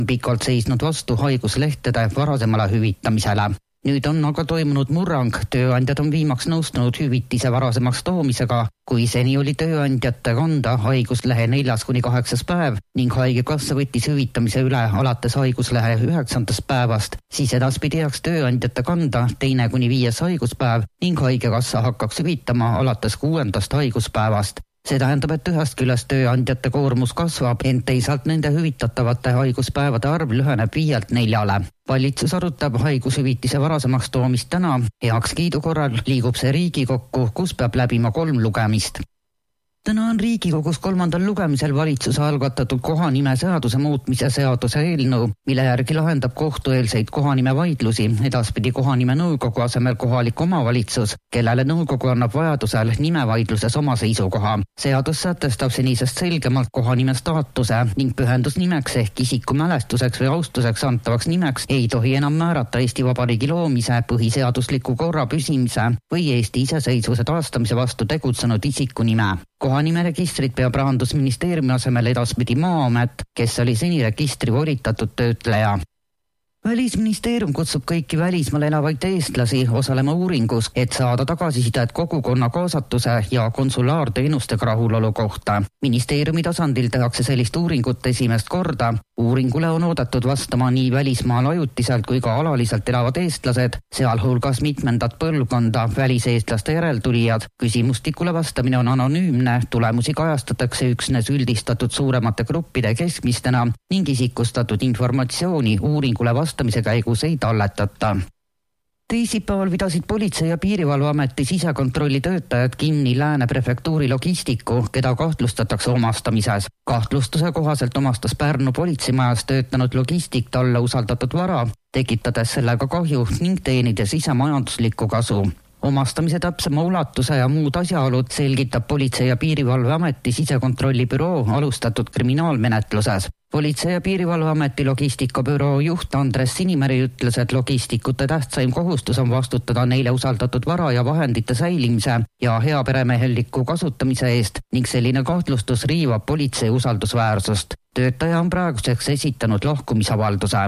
pikalt seisnud vastu haiguslehtede varasemale hüvitamisele. Nüüd on aga toimunud murrang, tööandjad on viimaks nõustunud hüvitise varasemaks toomisega, kui seni oli tööandjate kanda haiguslehe 4-8 päev ning haigekassa võttis hüvitamise üle alates haiguslehe 9. päevast, siis edaspidi jääks tööandjate kanda 2-5 haiguspäev ning haigekassa hakkaks hüvitama alates 6. haiguspäevast. See tähendab, et ühest küljest tööandjate koormus kasvab, ent teisalt nende hüvitatavate haiguspäevade arv lüheneb 5-4. Valitsus arutab haigushüvitise varasemaks toomist täna. Heakskiidu korral liigub see Riigikokku, kus peab läbima 3 lugemist. Täna on Riigikogus 3. lugemisel valitsuse algatatud kohanime seaduse muutmise seaduse eelnõu, mille järgi lahendab kohtueelseid kohanime vaidlusi edaspidi kohanime nõukogu asemel kohalik omavalitsus, kellele nõukogu annab vajadusel nimevaidluses oma seisukoha. Seadus sätestab senisest selgemalt kohanime staatuse ning pühendusnimeks ehk isiku mälestuseks või austuseks antavaks nimeks ei tohi enam määrata Eesti Vabariigi loomise, põhiseadusliku korra püsimise või Eesti iseseisvuse taastamise vastu tegutsenud isiku nime. Kohanimeregistrit peab Rahandusministeeriumi asemel edaspidi Maa-amet, kes oli seni registri volitatud töötleja. Välisministeerium kutsub kõiki välismaal elavaid eestlasi osalema uuringus, et saada tagasisidet kogukonna kaasatuse ja konsulaarteenustega rahulolu kohta. Ministeeriumi tasandil tehakse sellist uuringut esimest korda. Uuringule on oodatud vastama nii välismaal ajutiselt kui ka alaliselt elavad eestlased, sealhulgas mitmendat põlvkonda väliseestlaste järeltulijad. Küsimustikule vastamine on anonüümne, tulemusi kajastatakse üksnes üldistatud suuremate gruppide keskmistena ning isikustatud informatsiooni uuringule vastamise käigus ei talletata. Teisipäeval pidasid Politsei- ja Piirivalveameti sisekontrolli töötajad kinni Lääne prefektuuri logistiku, keda kahtlustatakse omastamises. Kahtlustuse kohaselt omastas Pärnu politseimajas töötanud logistik talle usaldatud vara, tekitades sellega kahju ning teenides ise majanduslikku kasu. Omastamise täpsema ulatuse ja muud asjaolud selgitab Politsei- ja Piirivalveameti sisekontrolli büroo alustatud kriminaalmenetluses. Politsei- ja Piirivalveameti logistikabüroo juht Andres Sinimeri ütles, et logistikute tähtsaim kohustus on vastutada neile usaldatud vara ja vahendite säilimise ja heaperemehelliku kasutamise eest ning selline kahtlustus riivab politsei usaldusväärsust. Töötaja on praeguseks esitanud lahkumisavalduse.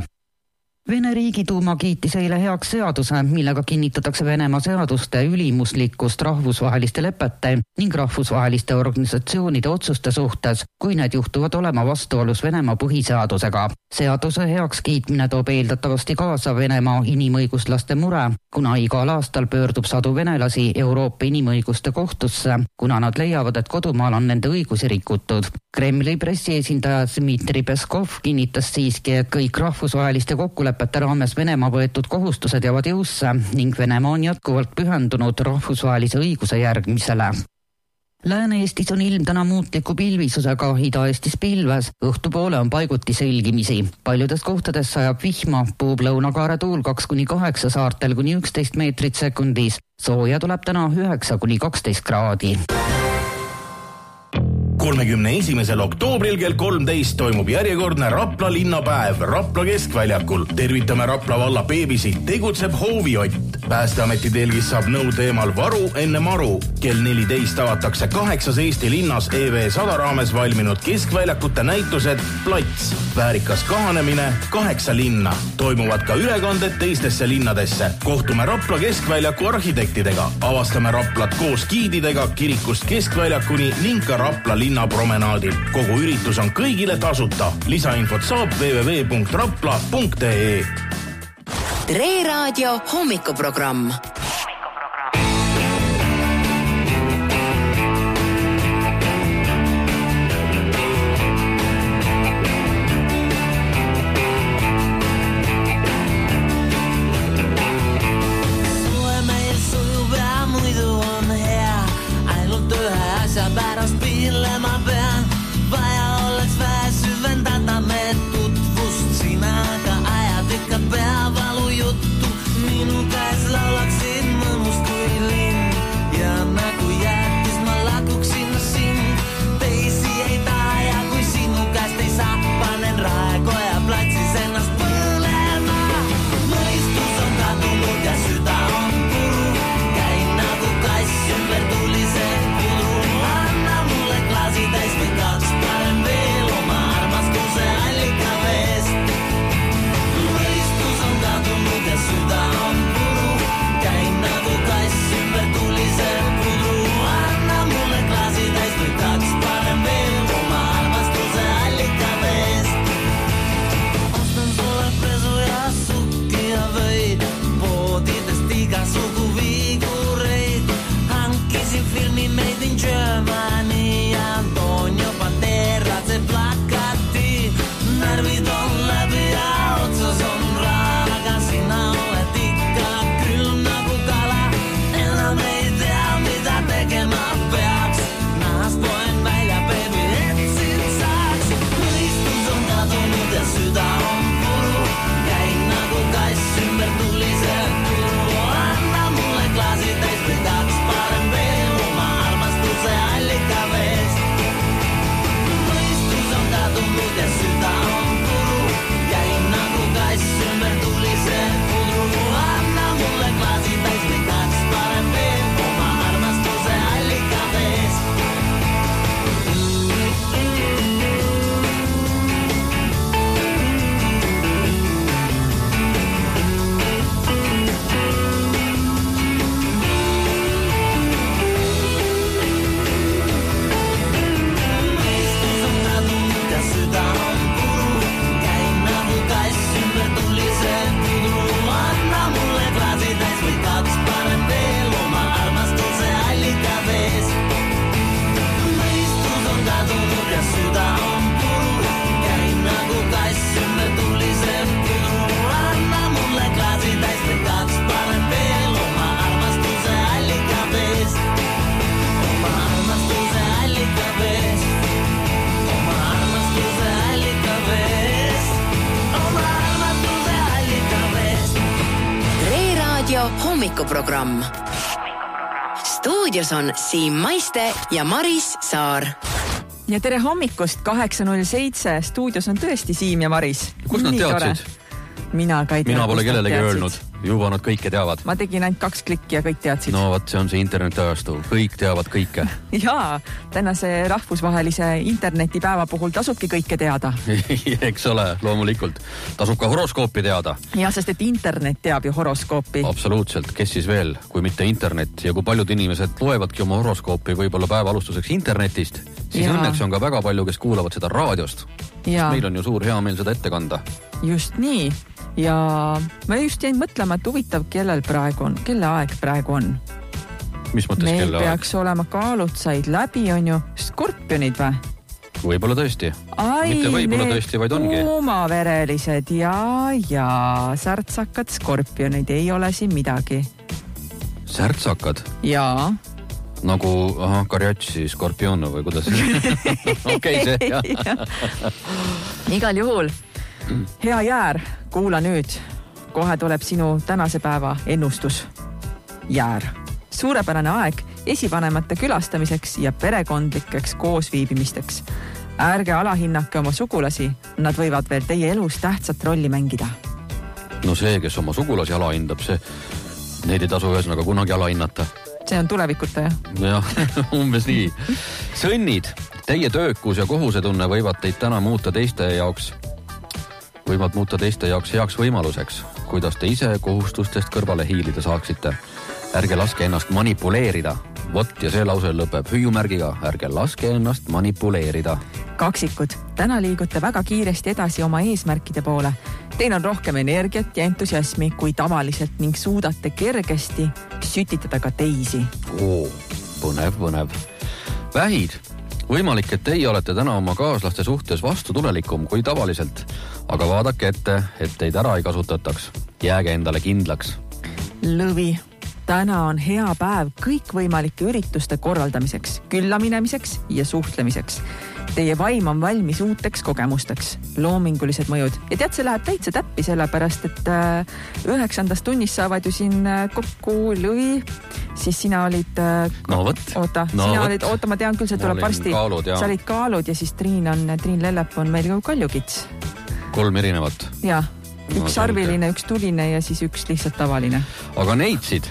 Vene Riigiduuma kiitis eile heaks seaduse, millega kinnitatakse Venemaa seaduste ülimuslikkust rahvusvaheliste lepete ning rahvusvaheliste organisatsioonide otsuste suhtes, kui need juhtuvad olema vastuolus Venemaa põhiseadusega. Seaduse heaks kiitmine toob eeldatavasti kaasa Venemaa inimõiguslaste mure, kuna igal aastal pöördub sadu venelasi Euroopa inimõiguste kohtusse, kuna nad leiavad, et kodumaal on nende õigusi rikutud. Kremli pressiesindaja Dmitri Peskov kinnitas siiski, et kõik rahvusvaheliste kokkulepete raames Venemaa võetud kohustused jäävad jõusse ning Venemaa on jätkuvalt pühendunud rahvusvahelise õiguse järgmisele. Lääne-Eestis on ilm täna muutliku pilvisusega, Ida-Eestis pilves, õhtupoole on paiguti selgimisi. Paljudes kohtades sajab vihma, puhub lõunakaare tuul 2-8, saartel kuni 11 meetrit sekundis. Sooja tuleb täna 9-12 kraadi. 31. oktoobril kell 13 toimub järjekordne Rapla linnapäev Rapla keskväljakul. Tervitame Rapla valla beebisid, tegutseb Hooviott. Päästeameti telgis saab nõu teemal Varu enne maru. Kell 14 avatakse 8 Eesti linnas EV100 raames valminud keskväljakute näitused Plats. Väärikas kahanemine 8 linna. Toimuvad ka ülekanded teistesse linnadesse. Kohtume Rapla keskväljaku arhitektidega. Avastame Raplat koos giididega kirikust keskväljakuni ning ka Rapla linnapromenaadil. Kogu üritus on kõigile tasuta. Lisainfot saab www.rapla.ee. Tre Raadio hommikuprogramm. Pärast piilema pean, vaja oleks vähe süvendada me tutvust. Sina aga ajad ikka peavalu juttu, minu käes laulaksid Raadio hommikuprogramm. Stuudios on Siim Maiste ja Maris Saar. Ja tere hommikust, 8.07. Stuudios on tõesti Siim ja Maris. Kus nad teadsid? Mina ka ei tea. Mina pole kellelegi öelnud. Juba nad kõike teavad. Ma tegin ainult 2 klikki ja kõik teadsid. No võt, see on see internetiajastu. Kõik teavad kõike. Jaa, tänase rahvusvahelise internetipäeva puhul tasubki kõike teada. Eks ole, loomulikult. Tasub ka horoskoopi teada. Ja, sest et internet teab ju horoskoopi. Absoluutselt. Kes siis veel, kui mitte internet? Ja kui paljud inimesed loevadki oma horoskoopi võib-olla päeva alustuseks internetist, siis õnneks on ka väga palju, kes kuulavad seda raadiost. Meil on ju suur hea meel seda ette kanda. Just nii. Ja ma just jäin mõtlema, et huvitav, kelle aeg praegu on. Mis mõttes meil kelle aeg? Meil peaks olema kaalutsaid läbi, on ju skorpionid või? Võib-olla tõesti. Mitte võib-olla tõesti, vaid ongi. Kuumaverelised ja särtsakad skorpionid ei ole siin midagi. Särtsakad? Jaa. Nagu karjatsi skorpionu või kuidas? Okei, see. Igal juhul. Hea Jäär, kuula nüüd. Kohe tuleb sinu tänase päeva ennustus. Jäär. Suurepärane aeg esivanemate külastamiseks ja perekondlikeks koosviibimisteks. Ärge alahinnake oma sugulasi, nad võivad veel teie elus tähtsat rolli mängida. No see, kes oma sugulasi alahindab, neid ei tasu ühesõnaga kunagi alahinnata. See on tulevikuta, jah? Jah, umbes nii. Sõnnid, teie töökus ja kohusetunne võivad teid täna muuta teiste jaoks heaks võimaluseks, kuidas te ise kohustustest kõrvale hiilida saaksite. Ärge laske ennast manipuleerida. Ja see lause lõpeb hüüumärgiga. Ärge laske ennast manipuleerida. Kaksikud, täna liigute väga kiiresti edasi oma eesmärkide poole. Teil on rohkem energiat ja entusiasmi kui tavaliselt ning suudate kergesti sütitada ka teisi. Põnev. Vähid. Võimalik, et teie olete täna oma kaaslaste suhtes vastutulelikum kui tavaliselt, aga vaadake ette, et teid ära ei kasutataks. Jääge endale kindlaks. Lõvi, täna on hea päev kõikvõimalike ürituste korraldamiseks, külla minemiseks ja suhtlemiseks. Teie vaim on valmis uuteks kogemusteks, loomingulised mõjud. Ja tead, see läheb täitsa täppi, sellepärast, et 9. tunnis saavad ju siin kokku Lõvi, siis sina olid... ma tean küll, see tuleb varsti. Sa olid Kaalud ja siis Triin Lellep on meil ka Kaljukits. 3 erinevat. Jah, üks arviline, üks tuline ja siis üks lihtsalt tavaline. Aga neitsid,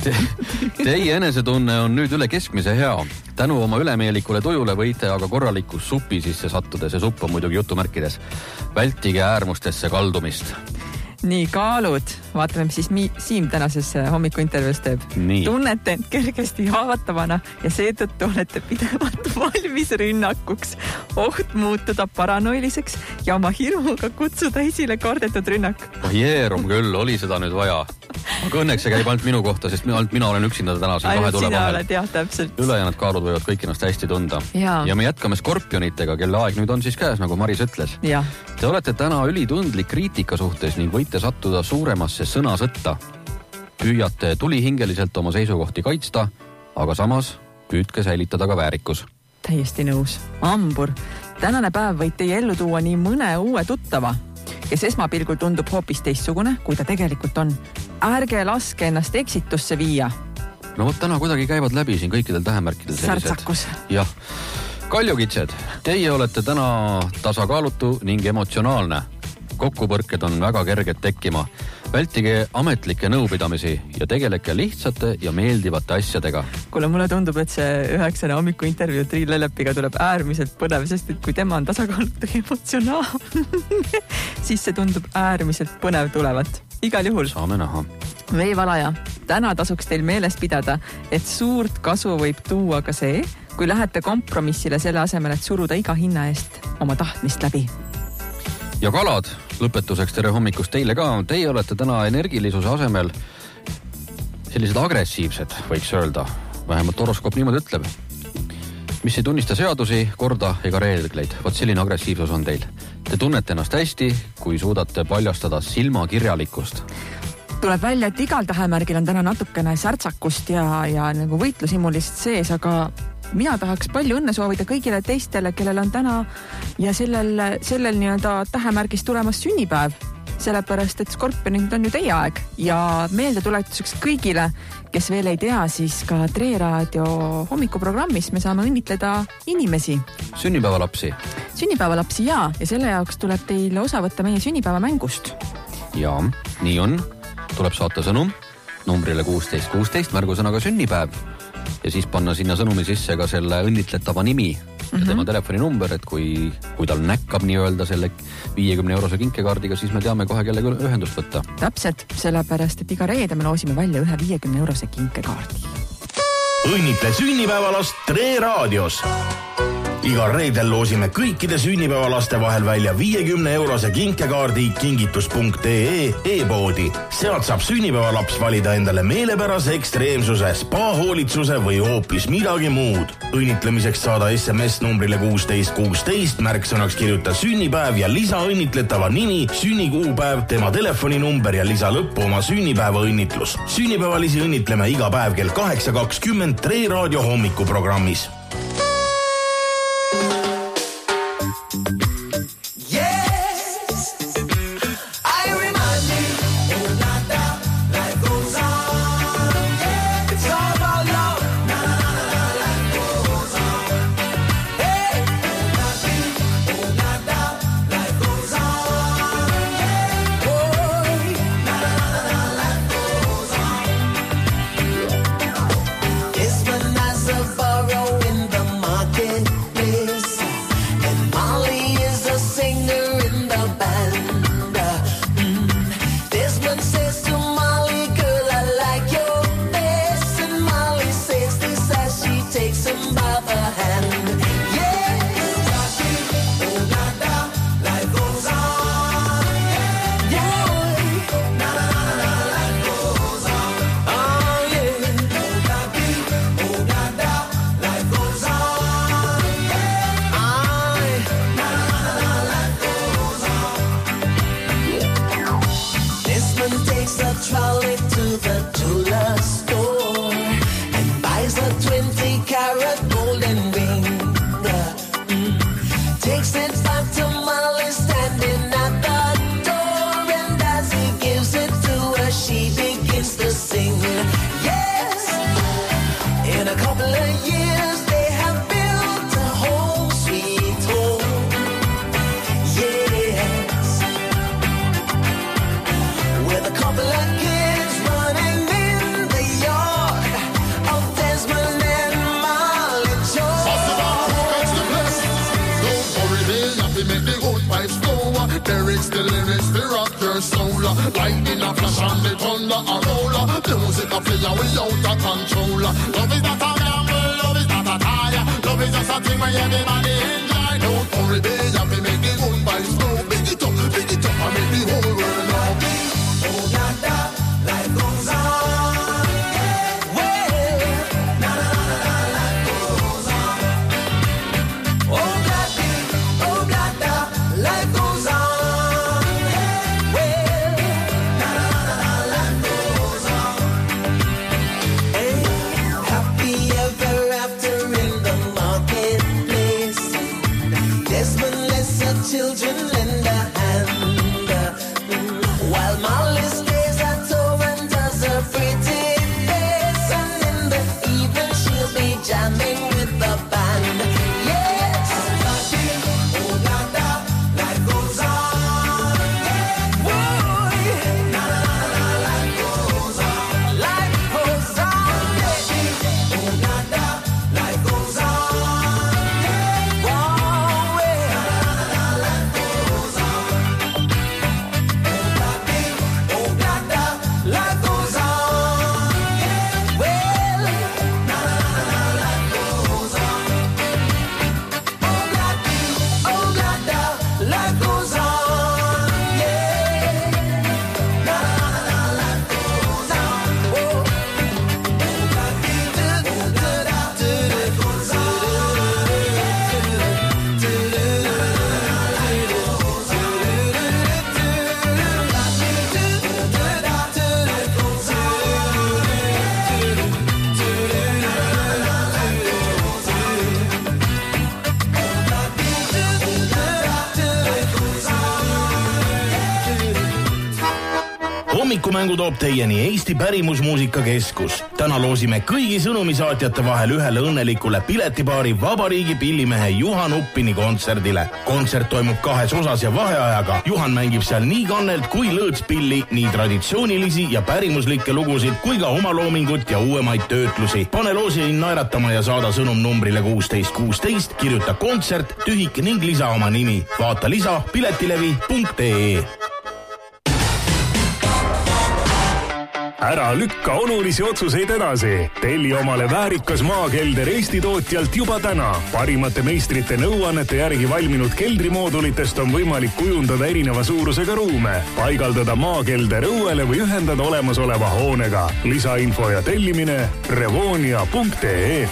teie enesetunne on nüüd üle keskmise hea. Tänu oma ülemeelikule tujule võite aga korralikus supi sisse sattuda. See supp on muidugi jutumärkides. Vältige äärmustesse kaldumist. Nii, Kaalud. Vaatame, mis siis Siim tänases hommikuintervjuus teeb. Nii. Tunnete kergesti haavatavana ja seetõttu olete pidevalt valmis rünnakuks. Oht muutuda paranoiliseks ja oma hirmuga kutsuda esile kardetud rünnak. Jeerum küll, oli seda nüüd vaja. Aga õnneks see käib ainult minu kohta, sest mina olen üksinda täna siin kahe tule vahel. Oled, jah, täpselt. Ülejäänud Kaalud võivad kõik ennast hästi tunda. Ja me jätkame skorpionitega, kelle aeg nüüd on siis käes, nagu Maris ütles. Ja. Te olete täna ülitundlik kriitika suhtes ning võite sattuda suuremasse sõnasõtta. Püüate tulihingeliselt oma seisukohti kaitsta, aga samas püüdke säilitada ka väärikus. Täiesti nõus. Ambur, tänane päev võid teie ellu tuua nii mõne uue tuttava, kes esmapilgul tundub hoopis teistsugune, kui ta tegelikult on. Ärge laske ennast eksitusse viia. No võt, täna kuidagi käivad läbi siin kõikidel tähemärkidel sellised. Särtsakus. Jah. Kaljukitsed, teie olete täna tasakaalutu ning emotsionaalne. Kokkupõrked on väga kerged tekkima. Vältige ametlikke nõupidamisi ja tegeleke lihtsate ja meeldivate asjadega. Kuule, mulle tundub, et see 9. hommiku intervjuu Triin Lellepiga tuleb äärmiselt põnev, sest et kui tema on tasakaalutu emotsionaalne, siis see tundub äärmiselt põnev tulevat. Igal juhul. Saame näha. Veevalaja, täna tasuks teil meeles pidada, et suurt kasu võib tuua ka see, kui lähete kompromissile selle asemel, et suruda iga hinna eest oma tahtmist läbi. Ja Kalad, lõpetuseks tere hommikust teile ka. Teie olete täna energilisuse asemel sellised agressiivsed, võiks öelda. Vähemalt horoskoop niimoodi ütleb. Mis ei tunnista seadusi, korda ega reegleid. Vot selline agressiivsus on teil. Te tunnete ennast hästi, kui suudate paljastada silmakirjalikkust. Tuleb välja, et igal tähemärgil on täna natukene särtsakust ja nagu võitlusimulist sees, aga mina tahaks palju õnne soovida kõigile teistele, kellel on täna ja sellel nii-öelda tähemärgis tulemas sünnipäev. sellepärast, et skorpionid on ju teie aeg ja meeldetuletuseks kõigile, kes veel ei tea, siis ka Tre Raadio hommikuprogrammis me saame õnnitleda inimesi. Sünnipäevalapsi. Sünnipäevalapsi ja selle jaoks tuleb teile osa võtta meie sünnipäevamängust. Ja, nii on. Tuleb saata sõnum numbrile 1616 märgusõnaga sünnipäev ja siis panna sinna sõnumi sisse ka selle õnnitletava nimi ja tema telefoninumber, et kui tal näkkab nii-öelda selle 50-eurose kinkekaardiga, siis me teame kohe kellega ühendust võtta. Täpselt, sellepärast, et iga reede me loosime välja ühe 50-eurose kinkekaardi. Õnnitle sünnipäevalast Tre Raadios. Igal reedel loosime kõikide sünnipäevalaste vahel välja 50-eurose kinkekaardi kingitus.ee e-poodi. Sealt saab sünnipäevalaps valida endale meelepärase ekstreemsuse, spa-hoolitsuse või hoopis midagi muud. Õnnitlemiseks saada SMS numbrile 1616, märksõnaks kirjuta sünnipäev ja lisa õnnitletava nimi, sünnikuupäev, tema telefoninumber ja lisa lõppu oma sünnipäeva õnnitlus. Sünnipäevalisi õnnitleme iga päev kell 8.20 Tre Raadio hommikuprogrammis. Happy ever after in the marketplace. Hommikumängu toob teieni Eesti Pärimusmuusika Keskus. Täna loosime kõigi sõnumisaatjate vahel ühele õnnelikule piletipaari Vabariigi pillimehe Juhan Uppini kontserdile. Kontsert toimub 2 osas ja vaheajaga. Juhan mängib seal nii kannelt kui lõõtspilli, nii traditsioonilisi ja pärimuslikke lugusid kui ka omaloomingut ja uuemaid töötlusi. Pane loosini naeratama ja saada sõnum numbrile 1616, kirjuta kontsert, tühik ning lisa oma nimi. Vaata lisa piletilevi.ee. Ära lükka olulisi otsuseid edasi. Telli omale väärikas maakelder Eesti tootjalt juba täna. Parimate meistrite nõuannete järgi valminud keldrimoodulitest on võimalik kujundada erineva suurusega ruume, paigaldada maakelder õuele või ühendada olemasoleva hoonega. Lisainfo ja tellimine revonia.ee.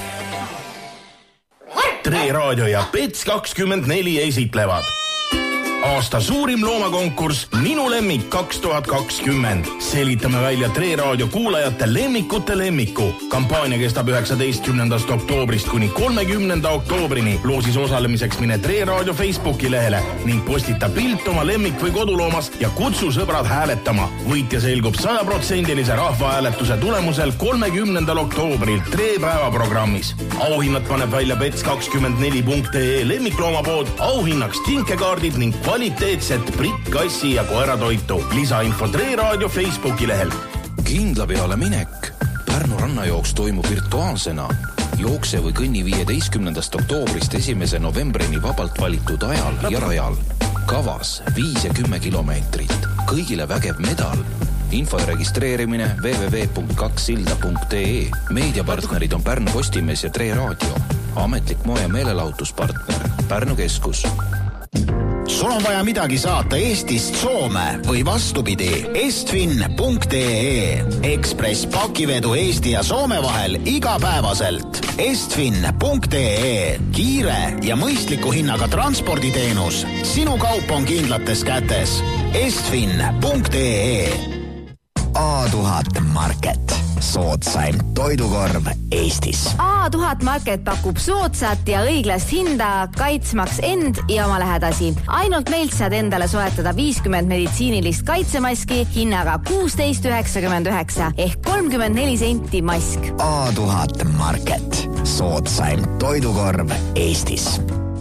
Tre Raadio ja Pets24 esitlevad aasta suurim loomakonkurss Minu lemmik 2020. Selitame välja Tre Raadio kuulajate lemmikute lemmiku. Kampaania kestab 19. oktoobrist kuni 30. oktoobrini. Loosis osalemiseks mine Tre Raadio Facebooki lehele ning postita pilt oma lemmik või koduloomast ja kutsu sõbrad hääletama. Võitja selgub 100% rahvahääletuse tulemusel 30. oktoobril Tre päevaprogrammis. Auhinnad paneb välja Pets24.ee lemmikloomapood. Auhinnaks kinkekaardid ning kvaliteetset Brit, kassi ja koeratoitu. Lisainfo Tre Raadio Facebooki lehel. Kindla peale minek. Pärnu rannajooks toimub virtuaalsena. Jookse või kõnni 15. oktoobrist 1. novembrini vabalt valitud ajal ja rajal. Kavas 5 ja 10 kilomeetrit. Kõigile vägev medal. Info ja registreerimine www.2silda.ee. Meediapartnerid on Pärnu Postimees ja Tre Raadio. Ametlik moe- ja meelelahutuspartner Pärnu Keskus. Sul on vaja midagi saata Eestist Soome või vastupidi. Estfin.ee. Ekspress pakivedu Eesti ja Soome vahel igapäevaselt. Estfin.ee. Kiire ja mõistliku hinnaga transporditeenus. Sinu kaup on kindlates kätes. Estfin.ee. A1000 Market. Soodsaim toidukorv Eestis. A1000 Market pakub soodsat ja õiglast hinda kaitsmaks end ja oma lähedasi. Ainult meilt saad endale soetada 50 meditsiinilist kaitsemaski hinnaga 16,99 ehk 34 senti mask. A1000 Market. Soodsaim toidukorv Eestis.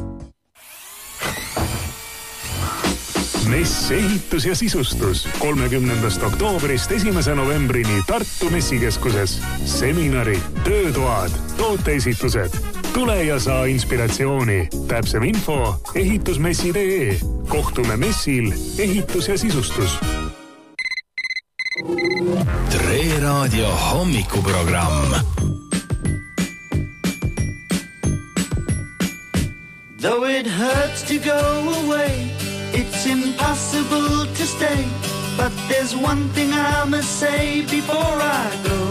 Mess ehitus ja sisustus 30. oktoobrist 1. novembrini Tartu Messikeskuses. Seminarid, töötoad, tooteesitused. Tule ja saa inspiratsiooni. Täpsem info ehitusmessi.ee. Kohtume messil ehitus ja sisustus. Tre Raadio hommikuprogramm. Though it hurts to go away, it's impossible to stay. But there's one thing I must say before I go.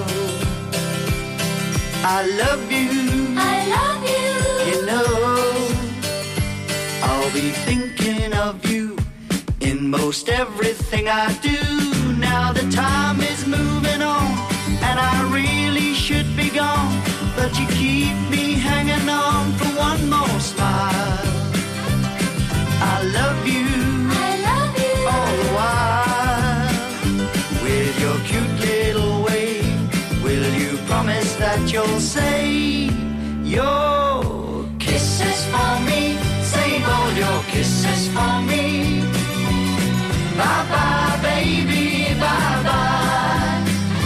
I love you. I love you. You know, I'll be thinking of you in most everything I do. Now the time is moving on, and I really should be gone. But you keep me hanging on for one more smile. I love you. I love you. All the while. With your cute little way, will you promise that you'll save your kisses for me? Save all your kisses for me. Bye-bye, baby, bye-bye.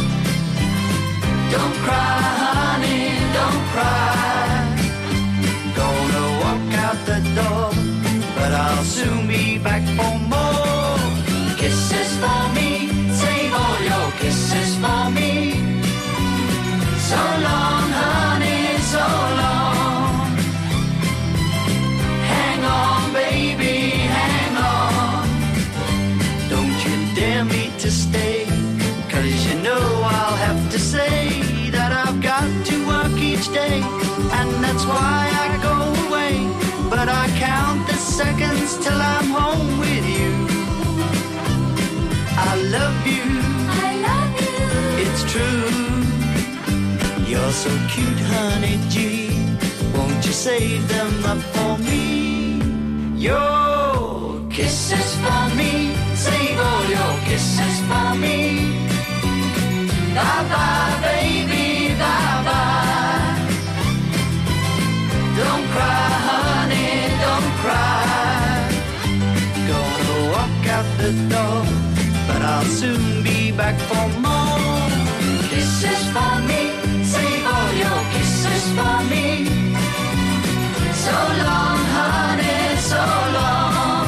Don't cry, honey, don't cry. Gonna walk out the door, but I'll soon be back for more. Kisses for me, save all your kisses for me. So long, honey, so long. Hang on, baby, hang on. Don't you dare me to stay, 'cause you know I'll have to say that I've got to work each day, and that's why I go away. But I count the seconds till I'm home with you. I love you. I love you. It's true. You're so cute, honey G. Won't you save them up for me? Your kisses for me. Save all your kisses for me. sure, but I'll soon be back for more. Kisses for me, save all your kisses for me. So long, honey, so long.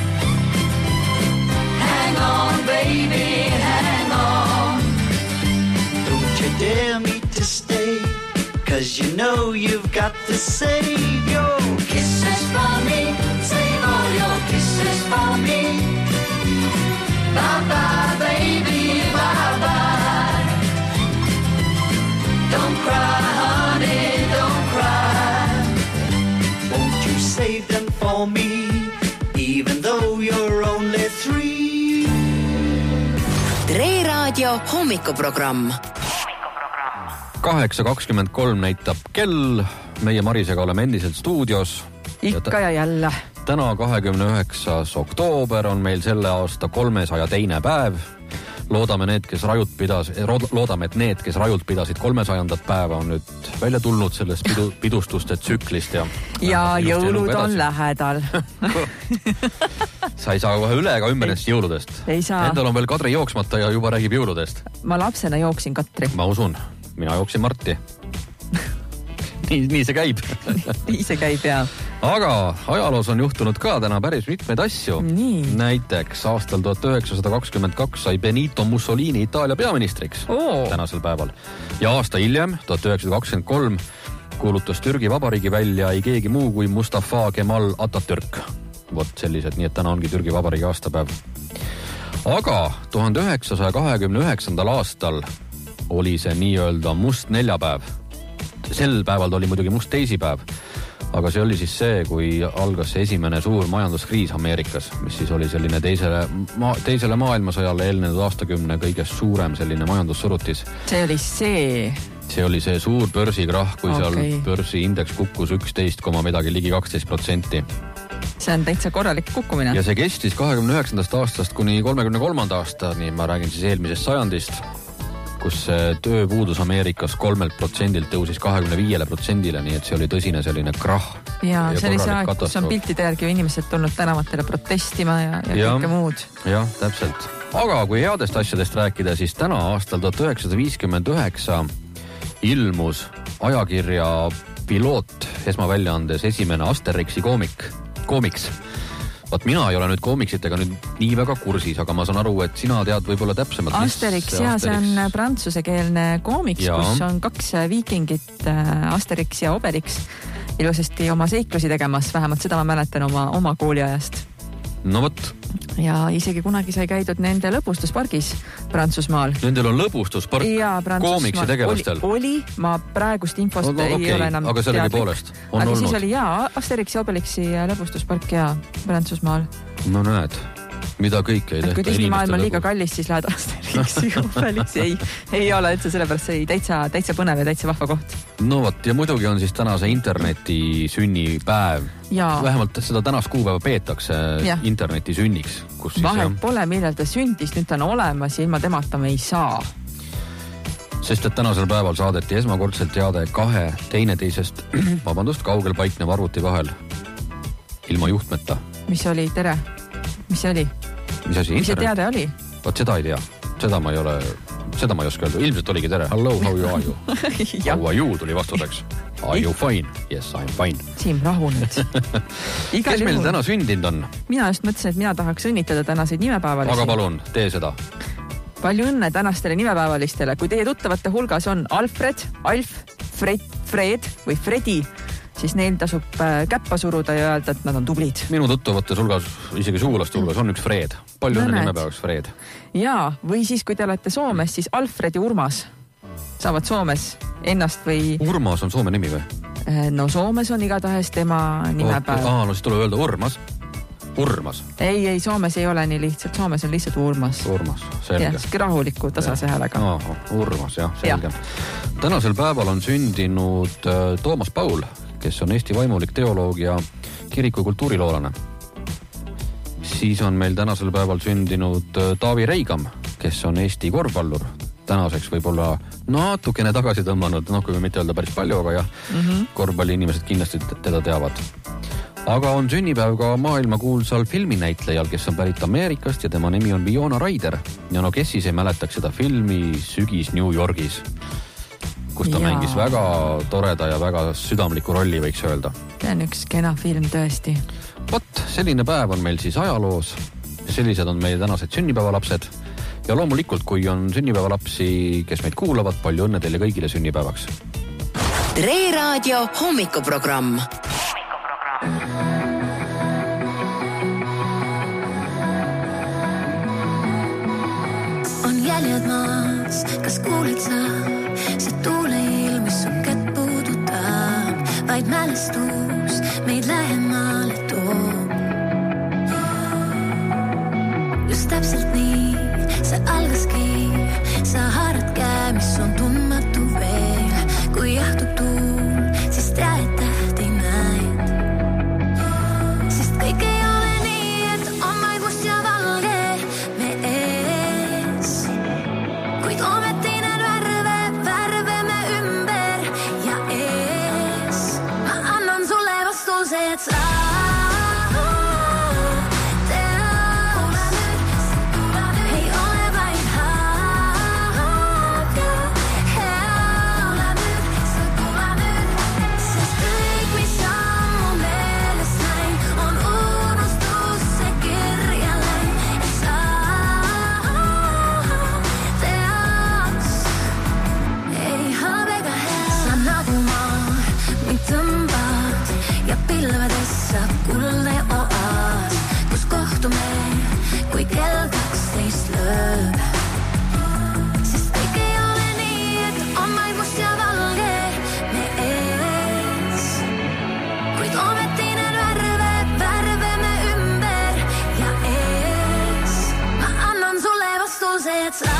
Hang on, baby, hang on. Don't you dare me to stay, 'cause you know you've got to save your kisses for me. Save all your kisses for me. Bye-bye, baby, bye-bye. Don't cry, honey, don't cry. Won't you save them for me, even though you're only 3? Tre Raadio hommikuprogramm. 8:23 näitab kell. Meie Marisega oleme endiselt stuudios. Ikka ja jälle. Täna 29. oktoober on meil selle aasta 302. päev. Loodame, et need, kes rajult pidasid 300. päeva, on nüüd välja tulnud sellest pidustuste tsüklist. Ja jõulud on lähedal. Sa ei saa kohe üle ega ümber nendest jõuludest. Ei saa. Endal on veel Kadri jooksmata ja juba räägib jõuludest. Ma lapsena jooksin Katri. Ma usun. Mina jooksin Marti. nii see käib. Nii see käib, jaa. Aga ajaloos on juhtunud ka täna päris mitmeid asju. Nii. Näiteks aastal 1922 sai Benito Mussolini Itaalia peaministriks tänasel päeval. Ja aasta hiljem, 1923, kuulutas Türgi Vabariigi välja ei keegi muu kui Mustafa Kemal Atatürk. Vot sellised, nii et täna ongi Türgi Vabariigi aastapäev. Aga 1929. aastal oli see nii-öelda must neljapäev. Sel päeval oli muidugi must teisipäev, aga see oli siis see, kui algas see esimene suur majanduskriis Ameerikas, mis siis oli selline teisele maailmasõjale eelnenud aastakümne kõigest suurem selline majandussurutis. See oli see suur börsikrahh, kui seal börsiindeks kukkus 11, ligi 12%. See on täitsa korralik kukkumine. Ja see kestis 29. aastast kuni 33. aastani, ma räägin siis eelmisest sajandist, kus tööpuudus Ameerikas 3% tõusis 25%, nii et see oli tõsine selline krahh. Ja see oli see aeg, kus on piltide järgi inimesed tulnud tänavatele protestima ja kõike muud. Jah, täpselt. Aga kui headest asjadest rääkida, siis täna aastal 1959 ilmus ajakirja Piloot esmaväljaandes esimene Asterixi koomiks. Vaat mina ei ole nüüd koomiksitega nüüd nii väga kursis, aga ma saan aru, et sina tead võib-olla täpsemalt. Asterix, see on prantsusekeelne koomiks, kus on 2 viikingit, Asterix ja Obelix, ilusasti oma seiklusi tegemas, vähemalt seda ma mäletan oma kooliajast. No vot. Ja isegi kunagi sai käidud nende lõbustuspargis Prantsusmaal. Nendel on lõbustuspark koomiksi tegelastel? Oli, ma praegust infost ei ole enam aga sellegi poolest on aga olnud. Siis oli Asterix ja Obelixi lõbustuspark Prantsusmaal. No näed, mida kõik ei tehta. Kui Disney-maailm on liiga kallis, siis lähed Asterixi ja Obelixi. Ei ole üldse, sellepärast see täitsa põnev ja täitsa vahva koht. No vot, ja muidugi on siis täna see interneti sünnipäev. Vähemalt seda tänast kuupäeva peetakse interneti sünniks. Vahet pole, millal ta sündis, nüüd ta on olemas ja ilma temata me ei saa. Sest et tänasel päeval saadeti esmakordselt teade 2 teineteisest kaugel paikneva arvuti vahel ilma juhtmeta. Mis oli, tere? Mis see oli? Mis asi? Mis see teade oli? Vot seda ei tea. Seda ma ei oska öelda. Ilmselt oligi tere. Hello, how are you? How are you tuli vastuseks. Are you fine? Yes, I'm fine. Siim, rahu nüüd. Kes meil täna sündinud on? Mina just mõtlesin, et mina tahaks õnnitleda tänaseid nimepäevalisi. Aga palun, tee seda. Palju õnne tänastele nimepäevalistele. Kui teie tuttavate hulgas on Alfred, Alf, Fred või Fredi, siis neil tasub käppa suruda ja öelda, et nad on tublid. Minu tuttavate hulgas, isegi sugulaste hulgas on üks Fred. Palju õnne nimepäevaks Fred. Jaa, või siis, kui te olete Soomes, siis Alfred ja Urmas saavad Soomes ennast või... Urmas on Soome nimi või? No Soomes on igatahes tema nimepäev. No siis tuleb öelda Urmas. Ei, Soomes ei ole nii lihtsalt. Soomes on lihtsalt Urmas. Urmas, selge. Ja, rahuliku tasase häälega. Urmas, jah, selge. Tänasel päeval on sündinud Toomas Paul, kes on Eesti vaimulik teoloog ja kiriku kultuuriloolane. Siis on meil tänasel päeval sündinud Taavi Reigam, kes on Eesti korvpallur. Tänaseks võib-olla natukene tagasi tõmmanud, kui me mitte öelda päris palju, aga jah, korvpalli inimesed kindlasti teda teavad. Aga on sünnipäev ka maailmakuulsal filminäitlejal, kes on pärit Ameerikast ja tema nimi on Winona Ryder. Ja no kes siis ei mäletaks seda filmi Sügis New Yorgis, kus ta mängis väga toreda ja väga südamliku rolli, võiks öelda. See on üks kena film tõesti. Vot, selline päev on meil siis ajaloos. Sellised on meie tänased sünnipäevalapsed. Ja loomulikult, kui on sünnipäevalapsi, kes meid kuulavad, palju õnne teile kõigile sünnipäevaks. Tre Raadio hommikuprogramm. On jäljed maas, kas kuuled sa? See tuuleilm, mis su kätt puudutab, vaid mälestus meid lähemale toob. Just täpselt nii, see algaski, sa haarad käe, mis on tundmatu veel. Kui jahtub tuul, siis tea, et tähti näed. Sest kõik ei ole nii, et on vaid must ja valge me ees. Kuid ometi need värve me ümber ja ees. Ma annan sulle vastuse, et sa kulle oas, kus kohtume, kui kell 12 lööb. Sest kõik ei ole nii, et on vaid must ja valge me ees. Kuid ometi need värve me ümber ja ees. Ma annan sulle vastuse, et sa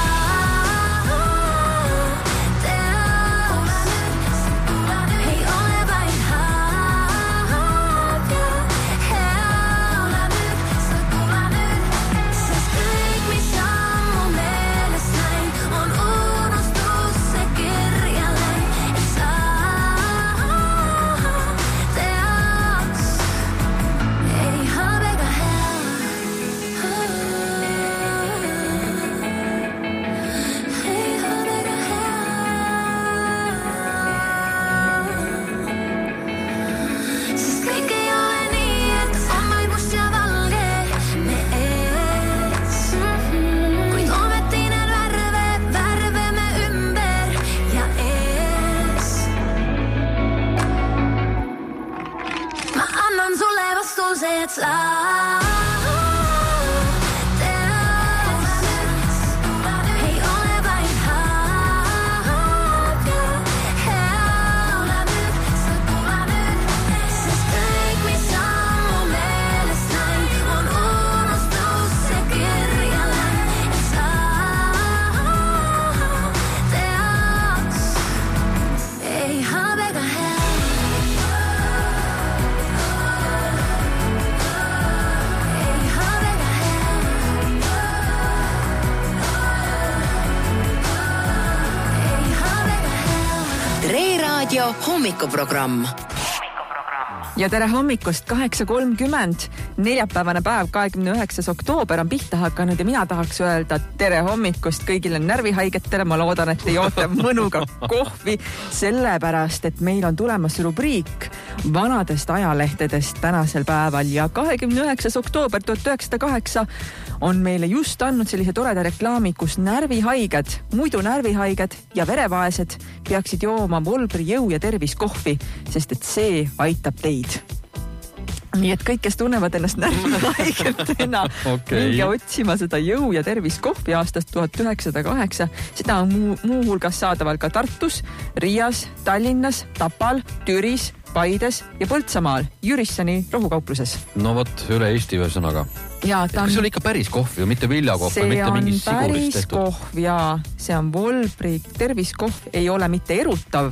hommikuprogramm. Ja tere hommikust 8.30. Neljapäevane päev, 29. oktoober on pihta hakanud ja mina tahaks öelda tere hommikust kõigile närvihaigetele. Ma loodan, et te joote mõnuga kohvi, sellepärast, et meil on tulemas rubriik vanadest ajalehtedest tänasel päeval ja 29. oktoober 1908 on meile just andnud sellise toreda reklaami, kus närvihaiged, muidu närvihaiged ja verevaesed peaksid jooma Volbri jõu ja terviskohvi, sest et see aitab teid. Nii et kõik, kes tunnevad ennast närvihaigetena, minge otsima seda jõu ja terviskohvi aastast 1908. Seda on muu hulgas saadaval ka Tartus, Riias, Tallinnas, Tapal, Türis, Paides ja Põltsamaal Jürissoni rohukaupluses. No vot, üle Eesti ühesõnaga. Kas see oli ikka päris kohv ju, mitte viljakohv või mitte mingi sigurist tehtud? See on päris kohv ja see on Volbri terviskohv, ei ole mitte erutav,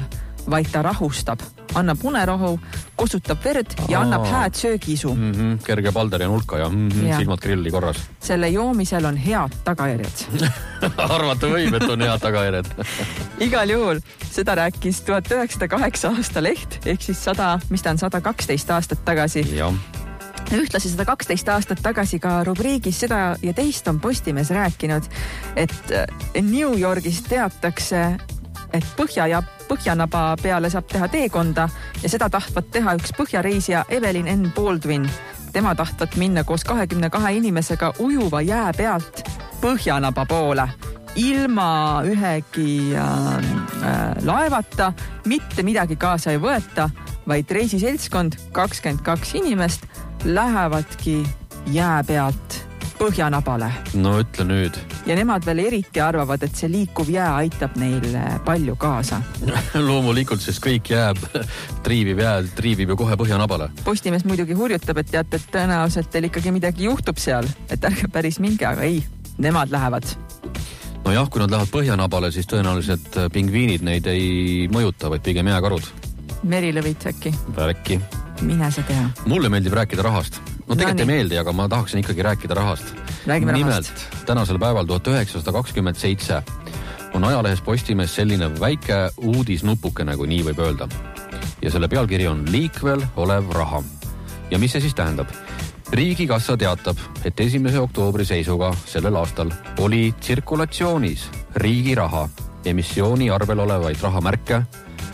vaid ta rahustab, annab unerohu, kosutab verd ja annab hääd söögiisu. Kerge palder ja nulka ja silmad grilli korras. Selle joomisel on head tagajärjed. Arvata võib, et on head tagajärjed. Igal juhul, seda rääkis 1908 aasta leht, ehk siis 112 aastat tagasi. Ja. Ühtlasi 112 aastat tagasi ka rubriigis Seda ja teist on Postimees rääkinud, et New Yorgis teatakse, et põhjanaba peale saab teha teekonda ja seda tahtvat teha üks põhjareisija Evelyn N. Baldwin. Tema tahtvat minna koos 22 inimesega ujuva jää pealt põhjanaba poole. Ilma ühegi laevata, mitte midagi kaasa ei võeta, vaid reisiseltskond 22 inimest lähevadki jää pealt põhjanabale. No ütle nüüd. Ja nemad veel eriti arvavad, et see liikuv jää aitab neil palju kaasa. Loomulikult, sest kõik jääb, triivib ju kohe põhjanabale. Postimees muidugi hurjutab, et teate, et tõenäoliselt teil ikkagi midagi juhtub seal, et ärge päris minge, aga ei, nemad lähevad. No jah, kui nad lähevad põhjanabale, siis tõenäoliselt pingviinid neid ei mõjuta, vaid pigem jääkarud. Merilõvid äkki? Äkki. Mine see teha. Mulle meeldib rääkida rahast. No tegelikult ei meeldi, aga ma tahaksin ikkagi rääkida rahast. Räägime Nimelt, rahast. Tänasel päeval 1927 on ajalehes Postimees selline väike uudisnupukene, kui nii võib öelda. Ja selle pealkiri on liikvel olev raha. Ja mis see siis tähendab? Riigikassa teatab, et 1. oktoobri seisuga sellel aastal oli tsirkulatsioonis riigi raha emissiooni arvel olevaid rahamärke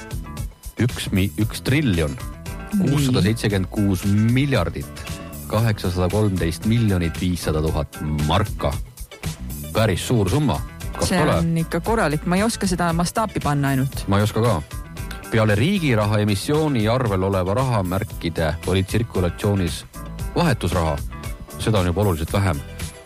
1 triljon 676 miljardit 813 miljonit 500 000 marka. Päris suur summa. Kas see pole? On ikka korralik. Ma ei oska seda mastaapi panna ainult. Ma ei oska ka. Peale riigiraha emissiooni arvel oleva rahamärkide oli tsirkulatsioonis vahetusraha. Seda on juba oluliselt vähem.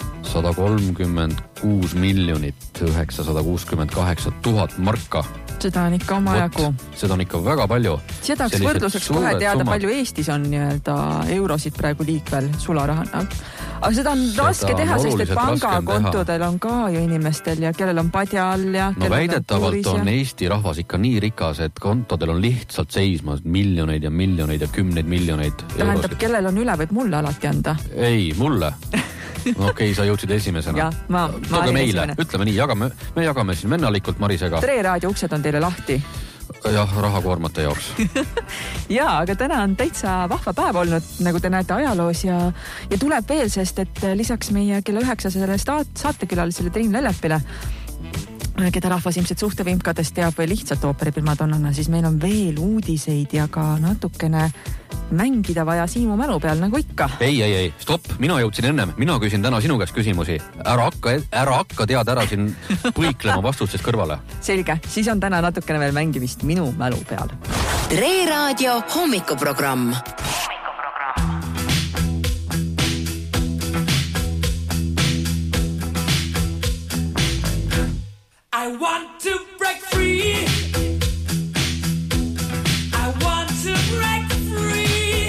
136 miljonit 968 000 marka. Seda on ikka oma jagu. Seda on ikka väga palju. Seda oleks võrdluseks kohe teada, palju Eestis on eurosid praegu liikvel sularahana. Aga seda on raske teha, sest et pangakontodel on ka ju inimestel ja kellel on padja all ja no väidetavalt on Eesti rahvas ikka nii rikas, et kontodel on lihtsalt seisma miljoneid ja miljoneid ja kümneid miljoneid eurosid. Tähendab, kellel on üle, võib mulle alati anda? Ei, mulle. Okei, sa jõudsid esimesena. Toge meile, ütleme nii, me jagame siin mennalikult Marisega. Tre raadio uksed on teile lahti. Jah, rahakoormate jaoks. Jaa, aga täna on täitsa vahva päev olnud, nagu te näete ajaloos ja tuleb veel, sest et lisaks meie kella 9 saatekülalisele Triin Lellepile, keda rahvas ilmselt suhtevimkadest teab või lihtsalt ooperiprimadonnana, siis meil on veel uudiseid ja ka natukene mängida vaja Siimu mälu peal, nagu ikka. Ei, stopp, mina jõudsin ennem. Mina küsin täna sinu käest küsimusi. Ära hakka teada ära siin põiklema vastustest kõrvale. Selge, siis on täna natukene veel mängimist minu mälu peal. Tre raadio hommikuprogramm. I want to break free. I want to break free.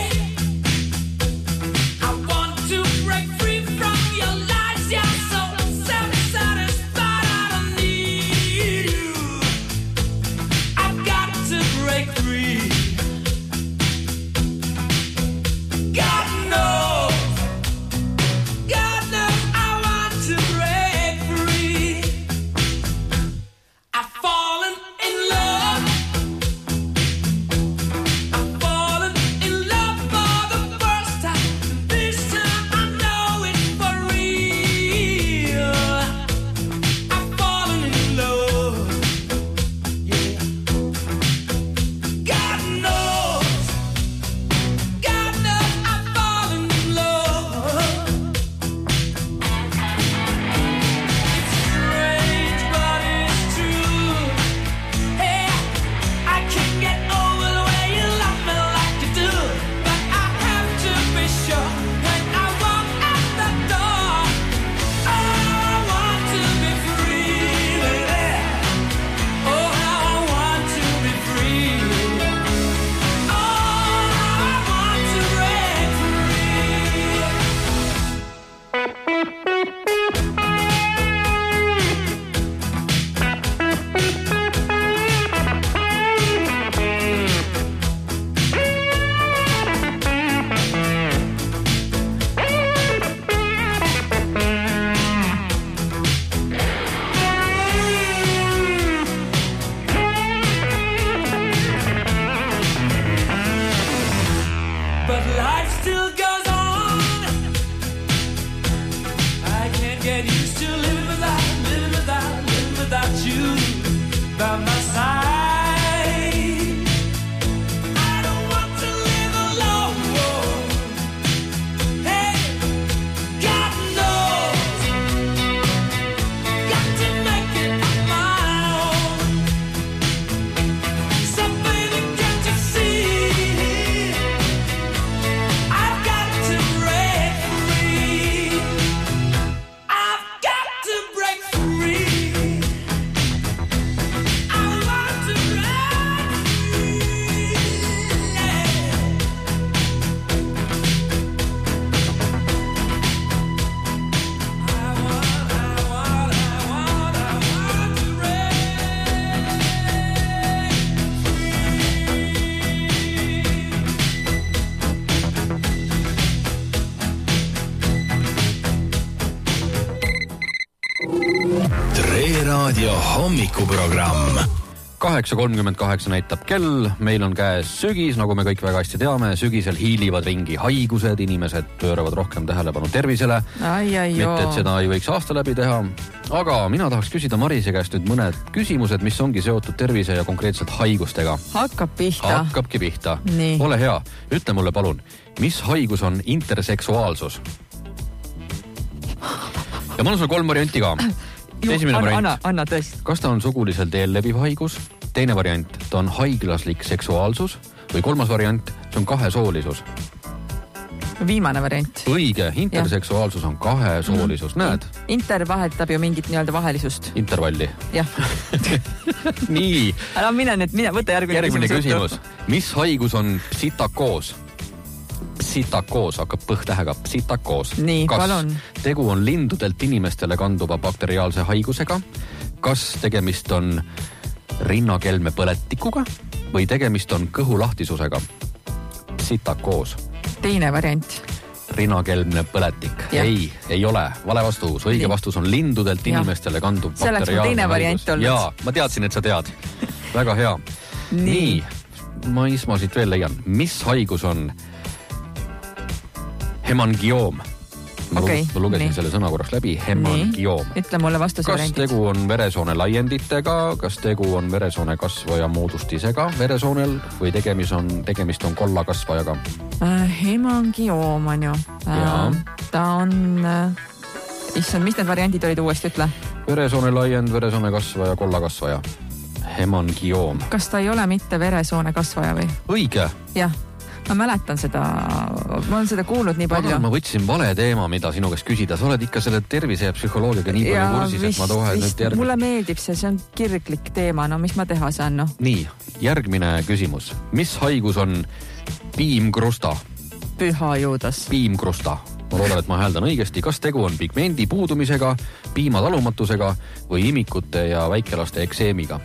I want to break free from your lies. You're so self-satisfied. I don't need you. I've got to break free. God knows I want to break free. I've fallen Tre Raadio hommikuprogramm. 8.38 näitab kell, meil on käes sügis, nagu me kõik väga hästi teame, sügisel hiilivad ringi haigused, inimesed pööravad rohkem tähelepanu tervisele. Mitte, et seda ei võiks aasta läbi teha, aga mina tahaks küsida Marise käest nüüd mõned küsimused, mis ongi seotud tervise ja konkreetselt haigustega. Hakkabki pihta. Nii. Ole hea, ütle mulle palun, mis haigus on interseksuaalsus? Ja ma olen sul 3 varianti ka. Esimene variant. Anna tõesti. Kas ta on sugulisel teel leviv haigus? Teine variant, ta on haiglaslik seksuaalsus? Või 3. variant, see on kahesoolisus? Viimane variant. Õige, interseksuaalsus on kahesoolisus, näed? Inter vahetab ju mingit nii-öelda vahelisust. Intervalli. Jah. Nii. Ära mine nüüd, võta järgmine küsimus. Mis haigus on psitakoos? Psitakoos hakkab põhtähega psitakoos. Nii, kas palun. Tegu on lindudelt inimestele kanduva bakteriaalse haigusega? Kas tegemist on rinnakelme põletikuga? Või tegemist on kõhulahtisusega? Psitakoos. Teine variant. Rinnakelmne põletik. Ei ole. Vale vastus. Õige vastus on lindudelt inimestele kanduv bakteriaalne haigus. Jaa, ma teadsin, et sa tead. Väga hea. Nii. Ma siit veel leian. Mis haigus on hemangioom? Ma lugesin selle sõna korraks läbi. Hemangioom. Ütle mulle vastuse variandid. Kas tegu on veresoone laienditega? Kas tegu on veresoone kasvaja moodustisega veresoonel? Või tegemist on kollakasvajaga? Hemangioom on ju. Ta on... Issand, mis need variandid olid uuesti, ütle? Veresoone laiend, veresoone kasvaja, kollakasvaja. Hemangioom. Kas ta ei ole mitte veresoone kasvaja või? Õige. Jah. Ma mäletan seda, ma olen seda kuulnud nii palju. Ma võtsin vale teema, mida sinu käest küsida. Sa oled ikka selle tervise ja psühholoogiaga nii palju kursis, et ma tohe nüüd järgmine. Mulle meeldib see on kirglik teema, no mis ma teha saan, no? Nii, järgmine küsimus. Mis haigus on piimkrusta? Püha Juudas. Piimkrusta. Ma loodan, et ma hääldan õigesti. Kas tegu on pigmendi puudumisega, piimatalumatusega või imikute ja väikelaste ekseemiga?